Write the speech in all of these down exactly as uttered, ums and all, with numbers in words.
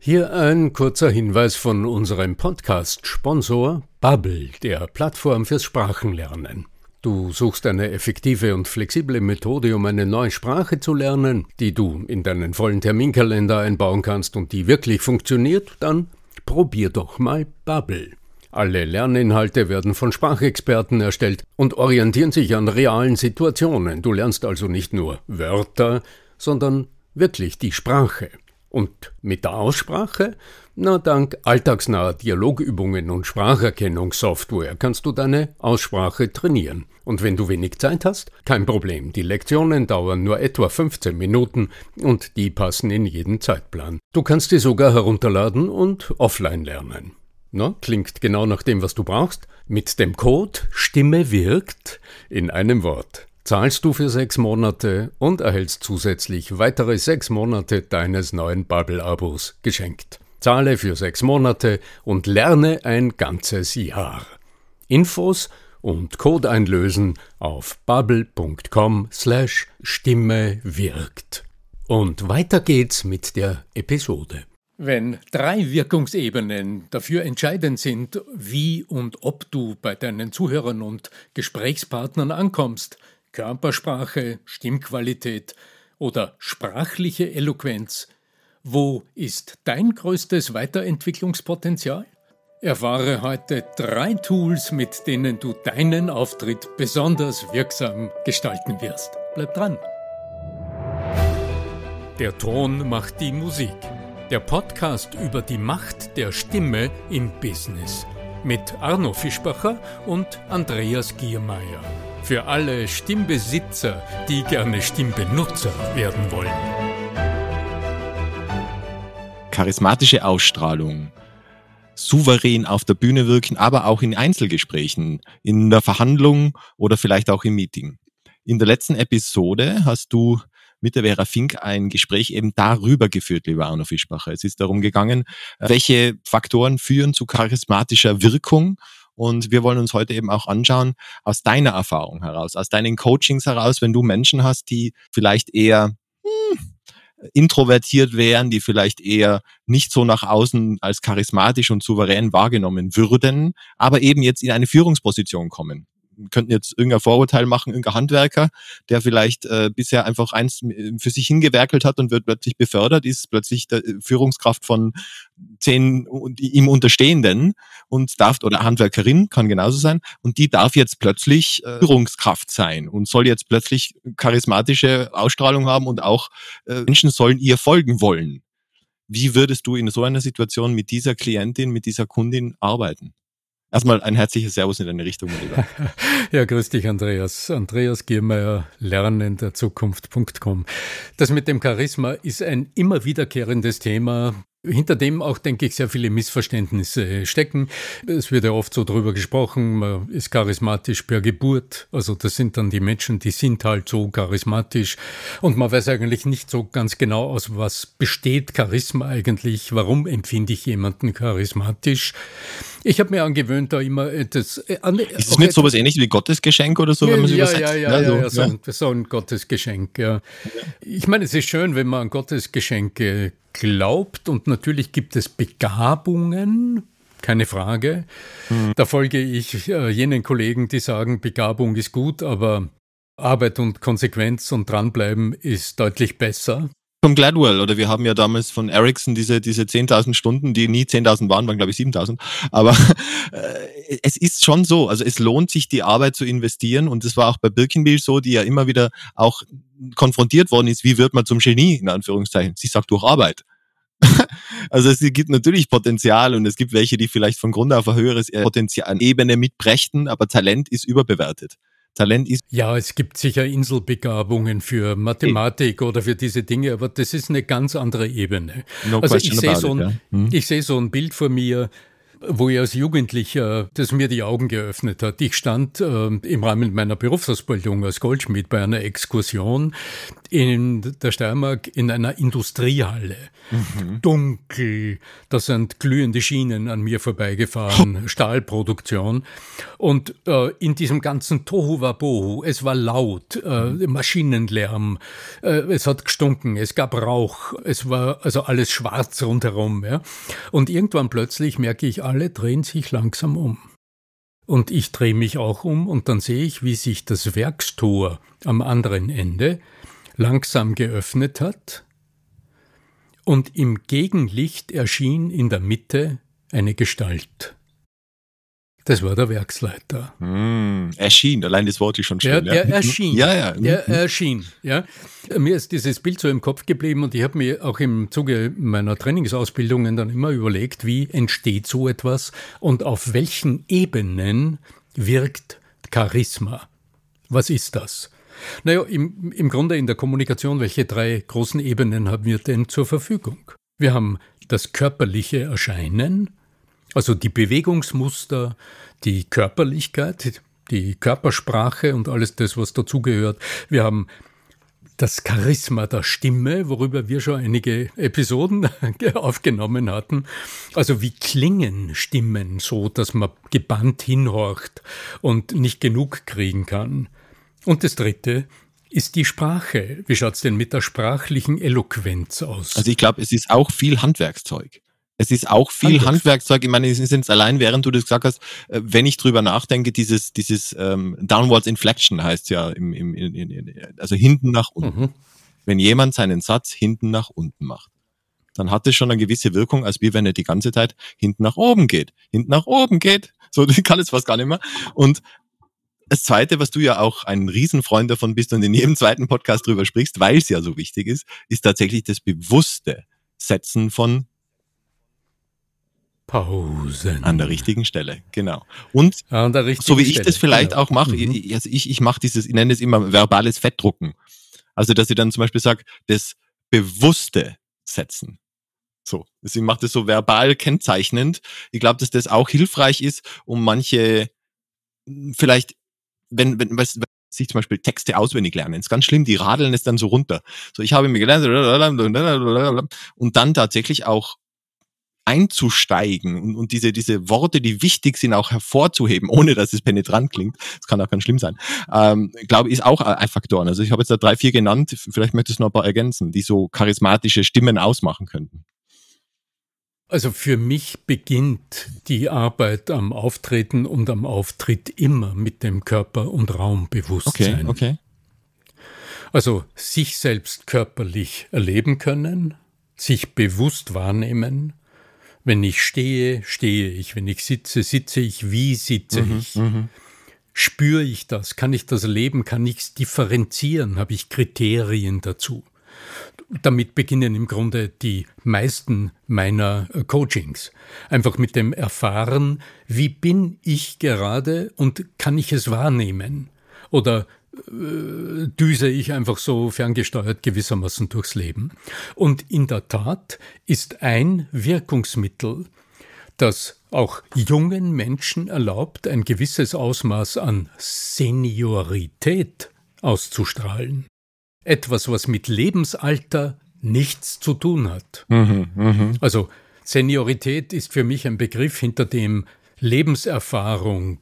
Hier ein kurzer Hinweis von unserem Podcast-Sponsor Babbel, der Plattform fürs Sprachenlernen. Du suchst eine effektive und flexible Methode, um eine neue Sprache zu lernen, die du in deinen vollen Terminkalender einbauen kannst und die wirklich funktioniert? Dann probier doch mal Babbel. Alle Lerninhalte werden von Sprachexperten erstellt und orientieren sich an realen Situationen. Du lernst also nicht nur Wörter, sondern wirklich die Sprache. Und mit der Aussprache? Na, dank alltagsnaher Dialogübungen und Spracherkennungssoftware kannst du deine Aussprache trainieren. Und wenn du wenig Zeit hast, kein Problem. Die Lektionen dauern nur etwa fünfzehn Minuten und die passen in jeden Zeitplan. Du kannst sie sogar herunterladen und offline lernen. Na, klingt genau nach dem, was du brauchst? Mit dem Code Stimme wirkt in einem Wort zahlst du für sechs Monate und erhältst zusätzlich weitere sechs Monate deines neuen Babbel-Abos geschenkt. Zahle für sechs Monate und lerne ein ganzes Jahr. Infos und Code einlösen auf babbel.com slash Stimme wirkt. Und weiter geht's mit der Episode. Wenn drei Wirkungsebenen dafür entscheidend sind, wie und ob du bei deinen Zuhörern und Gesprächspartnern ankommst, Körpersprache, Stimmqualität oder sprachliche Eloquenz, wo ist dein größtes Weiterentwicklungspotenzial? Erfahre heute drei Tools, mit denen du deinen Auftritt besonders wirksam gestalten wirst. Bleib dran! Der Ton macht die Musik. Der Podcast über die Macht der Stimme im Business. Mit Arno Fischbacher und Andreas Giermeier. Für alle Stimmbesitzer, die gerne Stimmbenutzer werden wollen. Charismatische Ausstrahlung, souverän auf der Bühne wirken, aber auch in Einzelgesprächen, in der Verhandlung oder vielleicht auch im Meeting. In der letzten Episode hast du mit der Vera Fink ein Gespräch eben darüber geführt, lieber Arno Fischbacher. Es ist darum gegangen, welche Faktoren führen zu charismatischer Wirkung. Und wir wollen uns heute eben auch anschauen, aus deiner Erfahrung heraus, aus deinen Coachings heraus, wenn du Menschen hast, die vielleicht eher hm, introvertiert wären, die vielleicht eher nicht so nach außen als charismatisch und souverän wahrgenommen würden, aber eben jetzt in eine Führungsposition kommen. Wir könnten jetzt irgendein Vorurteil machen, irgendein Handwerker, der vielleicht äh, bisher einfach eins für sich hingewerkelt hat und wird plötzlich befördert, ist plötzlich der Führungskraft von zehn ihm Unterstehenden und darf, oder Handwerkerin, kann genauso sein, und die darf jetzt plötzlich äh, Führungskraft sein und soll jetzt plötzlich charismatische Ausstrahlung haben und auch äh, Menschen sollen ihr folgen wollen. Wie würdest du in so einer Situation mit dieser Klientin, mit dieser Kundin arbeiten? Erstmal ein herzliches Servus in deine Richtung, mein Lieber. Ja, grüß dich, Andreas. Andreas Giermeier, lernen der Zukunft punkt com. Das mit dem Charisma ist ein immer wiederkehrendes Thema, hinter dem auch, denke ich, sehr viele Missverständnisse stecken. Es wird ja oft so drüber gesprochen, man ist charismatisch per Geburt. Also das sind dann die Menschen, die sind halt so charismatisch. Und man weiß eigentlich nicht so ganz genau, aus was besteht Charisma eigentlich. Warum empfinde ich jemanden charismatisch? Ich habe mir angewöhnt, da immer etwas... Äh, ist es nicht sowas ähnlich wie Gottesgeschenk oder so, ja, wenn man es ja, übersetzt? Ja, ja, ja, ja, so, ja, so, ja. Ein, so ein Gottesgeschenk, ja. Ich meine, es ist schön, wenn man an Gottesgeschenke glaubt, und natürlich gibt es Begabungen, keine Frage. Hm. Da folge ich äh, jenen Kollegen, die sagen, Begabung ist gut, aber Arbeit und Konsequenz und Dranbleiben ist deutlich besser. Vom Gladwell, oder wir haben ja damals von Ericsson diese diese zehntausend Stunden, die nie zehntausend waren, waren glaube ich siebentausend, aber äh, es ist schon so, also es lohnt sich, die Arbeit zu investieren, und das war auch bei Birkenbiel so, die ja immer wieder auch konfrontiert worden ist, wie wird man zum Genie, in Anführungszeichen. Sie sagt, durch Arbeit. Also es gibt natürlich Potenzial, und es gibt welche, die vielleicht von Grund auf ein höheres Potenzial Ebene mitbrächten, aber Talent ist überbewertet. Talent ist... Ja, es gibt sicher Inselbegabungen für Mathematik oder für diese Dinge, aber das ist eine ganz andere Ebene. No also ich sehe so, it, ein, ja. hm. ich sehe so ein Bild vor mir, wo ich als Jugendlicher, das mir die Augen geöffnet hat. Ich stand äh, im Rahmen meiner Berufsausbildung als Goldschmied bei einer Exkursion in der Steiermark in einer Industriehalle. Mhm. Dunkel, da sind glühende Schienen an mir vorbeigefahren, Stahlproduktion. Und äh, in diesem ganzen Tohuwabohu, es war laut, äh, Maschinenlärm, äh, es hat gestunken, es gab Rauch, es war also alles schwarz rundherum. Ja? Und irgendwann plötzlich merke ich, alle drehen sich langsam um. Und ich drehe mich auch um und dann sehe ich, wie sich das Werkstor am anderen Ende langsam geöffnet hat und im Gegenlicht erschien in der Mitte eine Gestalt. Das war der Werksleiter. Mm, erschien, allein das Wort ist schon schön. Der, der ja. erschien. Ja, ja. Der erschien. Ja. Mir ist dieses Bild so im Kopf geblieben und ich habe mir auch im Zuge meiner Trainingsausbildungen dann immer überlegt, wie entsteht so etwas und auf welchen Ebenen wirkt Charisma. Was ist das? Naja, im, im Grunde in der Kommunikation, welche drei großen Ebenen haben wir denn zur Verfügung? Wir haben das körperliche Erscheinen, also die Bewegungsmuster, die Körperlichkeit, die Körpersprache und alles das, was dazugehört. Wir haben das Charisma der Stimme, worüber wir schon einige Episoden aufgenommen hatten. Also wie klingen Stimmen so, dass man gebannt hinhorcht und nicht genug kriegen kann. Und das Dritte ist die Sprache. Wie schaut's denn mit der sprachlichen Eloquenz aus? Also ich glaube, es ist auch viel Handwerkszeug. Es ist auch viel Handwerks- Handwerkszeug. Ich meine, es ist jetzt allein, während du das gesagt hast, äh, wenn ich drüber nachdenke, dieses, dieses ähm, Downwards Inflection heißt ja, im, im, in, in, also hinten nach unten. Mhm. Wenn jemand seinen Satz hinten nach unten macht, dann hat es schon eine gewisse Wirkung, als wie wenn er die ganze Zeit hinten nach oben geht. Hinten nach oben geht. So, ich kann es fast gar nicht mehr. Und das Zweite, was du ja auch ein Riesenfreund davon bist und in jedem zweiten Podcast drüber sprichst, weil es ja so wichtig ist, ist tatsächlich das bewusste Setzen von Pausen. An der richtigen Stelle, genau. Und An der richtigen so wie ich Stelle, das vielleicht genau. auch mache, mhm. ich, also ich, ich mache dieses, ich nenne es immer verbales Fettdrucken. Also, dass ich dann zum Beispiel sage, das bewusste Setzen. So, also ich mache das so verbal kennzeichnend. Ich glaube, dass das auch hilfreich ist, um manche vielleicht, wenn, wenn, was, sich zum Beispiel Texte auswendig lernen. Das ist ganz schlimm, die radeln es dann so runter. So, ich habe mir gelernt und dann tatsächlich auch einzusteigen und, und diese, diese Worte, die wichtig sind, auch hervorzuheben, ohne dass es penetrant klingt. Das kann auch ganz schlimm sein. Ähm, glaube ich, ist auch ein Faktor. Also ich habe jetzt da drei, vier genannt. Vielleicht möchtest du noch ein paar ergänzen, die so charismatische Stimmen ausmachen könnten. Also für mich beginnt die Arbeit am Auftreten und am Auftritt immer mit dem Körper- und Raumbewusstsein. Okay, okay. Also sich selbst körperlich erleben können, sich bewusst wahrnehmen. Wenn ich stehe, stehe ich. Wenn ich sitze, sitze ich. Wie sitze mhm, ich? Mhm. Spüre ich das? Kann ich das erleben? Kann ich es differenzieren? Habe ich Kriterien dazu? Damit beginnen im Grunde die meisten meiner Coachings. Einfach mit dem Erfahren, wie bin ich gerade und kann ich es wahrnehmen? Oder äh, düse ich einfach so ferngesteuert gewissermaßen durchs Leben? Und in der Tat ist ein Wirkungsmittel, das auch jungen Menschen erlaubt, ein gewisses Ausmaß an Seniorität auszustrahlen. Etwas, was mit Lebensalter nichts zu tun hat. Mhm, mh. Also Seniorität ist für mich ein Begriff, hinter dem Lebenserfahrung,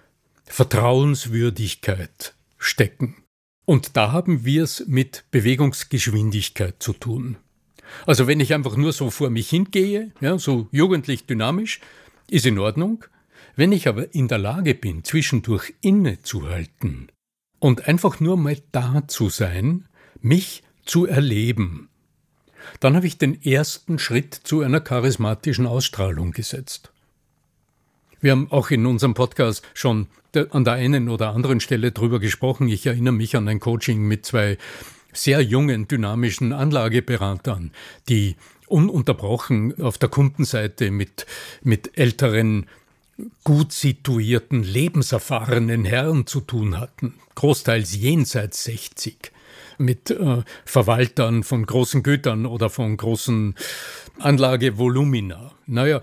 Vertrauenswürdigkeit stecken. Und da haben wir es mit Bewegungsgeschwindigkeit zu tun. Also wenn ich einfach nur so vor mich hingehe, ja, so jugendlich dynamisch, ist in Ordnung. Wenn ich aber in der Lage bin, zwischendurch innezuhalten und einfach nur mal da zu sein, mich zu erleben, dann habe ich den ersten Schritt zu einer charismatischen Ausstrahlung gesetzt. Wir haben auch in unserem Podcast schon an der einen oder anderen Stelle drüber gesprochen. Ich erinnere mich an ein Coaching mit zwei sehr jungen, dynamischen Anlageberatern, die ununterbrochen auf der Kundenseite mit, mit älteren, gut situierten, lebenserfahrenen Herren zu tun hatten, großteils jenseits sechzig, mit äh, Verwaltern von großen Gütern oder von großen Anlagevolumina. Naja,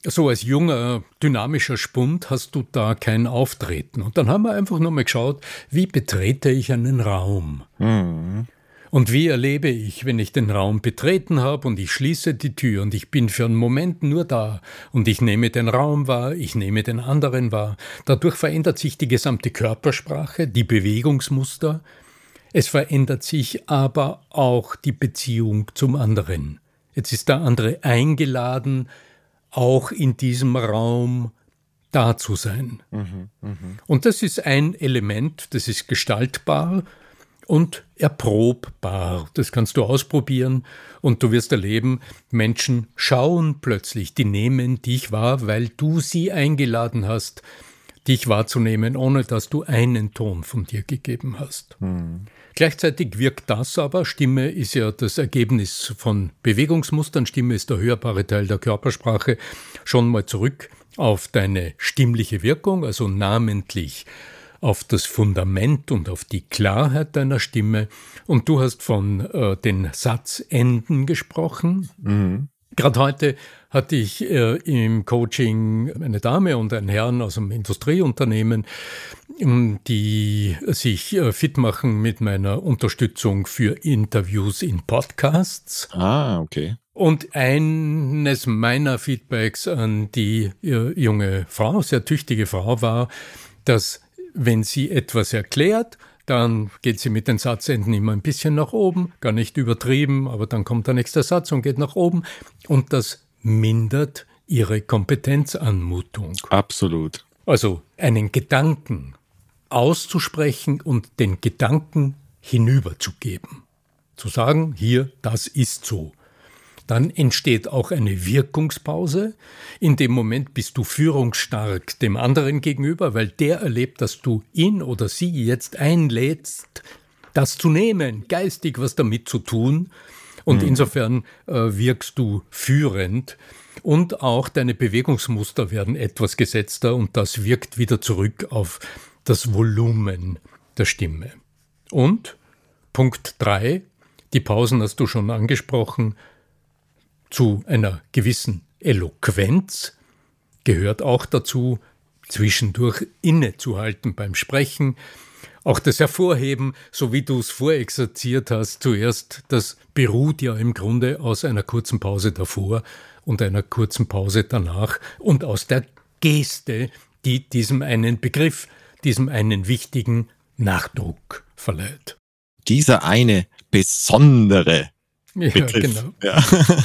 so als junger, dynamischer Spund hast du da kein Auftreten. Und dann haben wir einfach nur mal geschaut, wie betrete ich einen Raum? Mhm. Und wie erlebe ich, wenn ich den Raum betreten habe und ich schließe die Tür und ich bin für einen Moment nur da und ich nehme den Raum wahr, ich nehme den anderen wahr. Dadurch verändert sich die gesamte Körpersprache, die Bewegungsmuster. Es verändert sich aber auch die Beziehung zum anderen. Jetzt ist der andere eingeladen, auch in diesem Raum da zu sein. Mhm, mh. Und das ist ein Element, das ist gestaltbar und erprobbar. Das kannst du ausprobieren und du wirst erleben, Menschen schauen plötzlich, die nehmen dich wahr, weil du sie eingeladen hast, dich wahrzunehmen, ohne dass du einen Ton von dir gegeben hast. Mhm. Gleichzeitig wirkt das aber, Stimme ist ja das Ergebnis von Bewegungsmustern, Stimme ist der hörbare Teil der Körpersprache, schon mal zurück auf deine stimmliche Wirkung, also namentlich auf das Fundament und auf die Klarheit deiner Stimme. Und du hast von äh, den Satzenden gesprochen. Mhm. Gerade heute hatte ich äh, im Coaching eine Dame und einen Herrn aus einem Industrieunternehmen, die sich äh, fit machen mit meiner Unterstützung für Interviews in Podcasts. Ah, okay. Und eines meiner Feedbacks an die äh, junge Frau, sehr tüchtige Frau, war, dass wenn sie etwas erklärt, dann geht sie mit den Satzenden immer ein bisschen nach oben, gar nicht übertrieben, aber dann kommt der nächste Satz und geht nach oben. Und das mindert ihre Kompetenzanmutung. Absolut. Also einen Gedanken auszusprechen und den Gedanken hinüberzugeben. Zu sagen, hier, das ist so. Dann entsteht auch eine Wirkungspause. In dem Moment bist du führungsstark dem anderen gegenüber, weil der erlebt, dass du ihn oder sie jetzt einlädst, das zu nehmen, geistig was damit zu tun. Und mhm. insofern äh, wirkst du führend. Und auch deine Bewegungsmuster werden etwas gesetzter und das wirkt wieder zurück auf das Volumen der Stimme. Und Punkt drei, die Pausen hast du schon angesprochen, zu einer gewissen Eloquenz gehört auch dazu, zwischendurch innezuhalten beim Sprechen. Auch das Hervorheben, so wie du es vorexerziert hast, zuerst, das beruht ja im Grunde aus einer kurzen Pause davor und einer kurzen Pause danach und aus der Geste, die diesem einen Begriff, diesem einen wichtigen Nachdruck verleiht. Dieser eine besondere Ja, Begriff. Genau. Ja,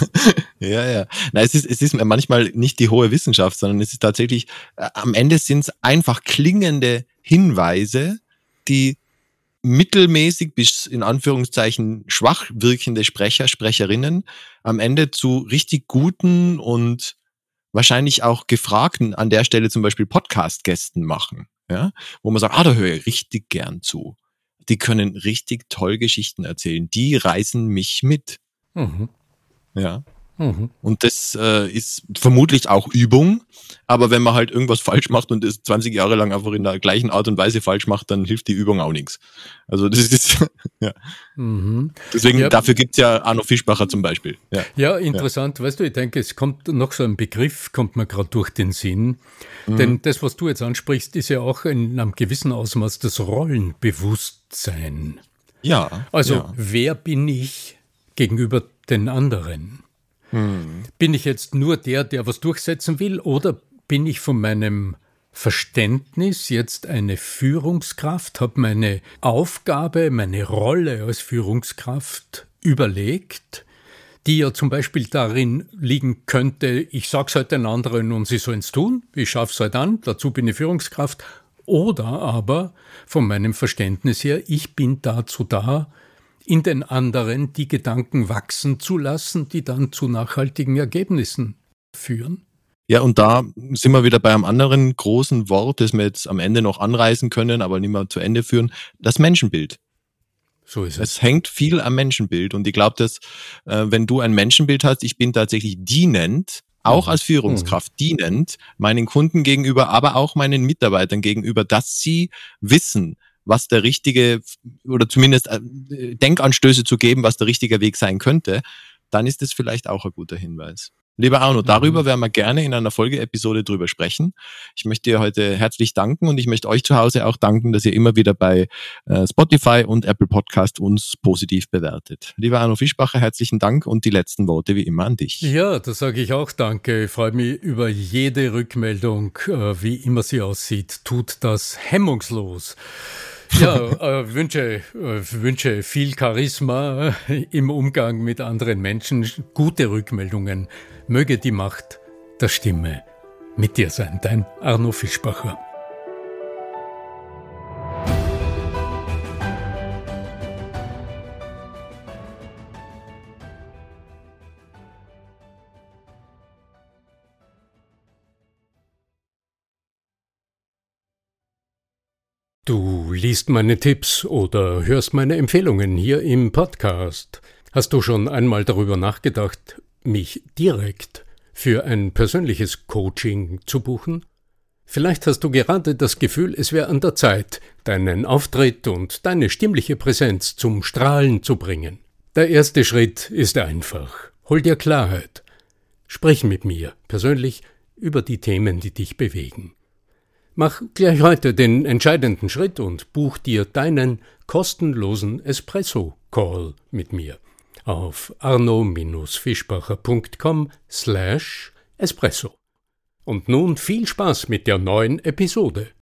ja. ja. Na, es ist, es ist manchmal nicht die hohe Wissenschaft, sondern es ist tatsächlich, äh, am Ende sind es einfach klingende Hinweise, die mittelmäßig bis in Anführungszeichen schwach wirkende Sprecher, Sprecherinnen am Ende zu richtig guten und wahrscheinlich auch gefragten, an der Stelle zum Beispiel Podcast-Gästen machen, ja, wo man sagt, ah, da höre ich richtig gern zu. Die können richtig toll Geschichten erzählen. Die reißen mich mit. Mhm. Ja. Mhm. Und das äh, ist vermutlich auch Übung. Aber wenn man halt irgendwas falsch macht und es zwanzig Jahre lang einfach in der gleichen Art und Weise falsch macht, dann hilft die Übung auch nichts. Also das ist, ja. Mhm. Deswegen, ja. Dafür gibt's ja Arno Fischbacher zum Beispiel. Ja, ja interessant. Ja. Weißt du, ich denke, es kommt noch so ein Begriff, kommt mir gerade durch den Sinn. Mhm. Denn das, was du jetzt ansprichst, ist ja auch in einem gewissen Ausmaß das Rollenbewusstsein. Ja. Also, ja. Wer bin ich gegenüber den anderen? Hm. Bin ich jetzt nur der, der was durchsetzen will, oder bin ich von meinem Verständnis jetzt eine Führungskraft, habe meine Aufgabe, meine Rolle als Führungskraft überlegt, die ja zum Beispiel darin liegen könnte, ich sag's halt den anderen und sie sollen's tun, ich schaff's halt an, dazu bin ich Führungskraft, oder aber von meinem Verständnis her, ich bin dazu da, in den anderen die Gedanken wachsen zu lassen, die dann zu nachhaltigen Ergebnissen führen. Ja, und da sind wir wieder bei einem anderen großen Wort, das wir jetzt am Ende noch anreißen können, aber nicht mehr zu Ende führen, das Menschenbild. So ist es. Es hängt viel am Menschenbild und ich glaube, dass äh, wenn du ein Menschenbild hast, ich bin tatsächlich dienend, auch als Führungskraft dienend, meinen Kunden gegenüber, aber auch meinen Mitarbeitern gegenüber, dass sie wissen, was der richtige, oder zumindest Denkanstöße zu geben, was der richtige Weg sein könnte, dann ist das vielleicht auch ein guter Hinweis. Lieber Arno, darüber werden wir gerne in einer Folgeepisode drüber sprechen. Ich möchte dir heute herzlich danken und ich möchte euch zu Hause auch danken, dass ihr immer wieder bei äh, Spotify und Apple Podcast uns positiv bewertet. Lieber Arno Fischbacher, herzlichen Dank und die letzten Worte wie immer an dich. Ja, das sage ich auch danke. Ich freue mich über jede Rückmeldung, äh, wie immer sie aussieht. Tut das hemmungslos. Ja, äh, wünsche, äh, wünsche viel Charisma äh, im Umgang mit anderen Menschen, gute Rückmeldungen. Möge die Macht der Stimme mit dir sein, dein Arno Fischbacher. Du liest meine Tipps oder hörst meine Empfehlungen hier im Podcast. Hast du schon einmal darüber nachgedacht, mich direkt für ein persönliches Coaching zu buchen? Vielleicht hast du gerade das Gefühl, es wäre an der Zeit, deinen Auftritt und deine stimmliche Präsenz zum Strahlen zu bringen. Der erste Schritt ist einfach. Hol dir Klarheit. Sprich mit mir persönlich über die Themen, die dich bewegen. Mach gleich heute den entscheidenden Schritt und buch dir deinen kostenlosen Espresso-Call mit mir auf arno-fischbacher.com slash espresso. Und nun viel Spaß mit der neuen Episode.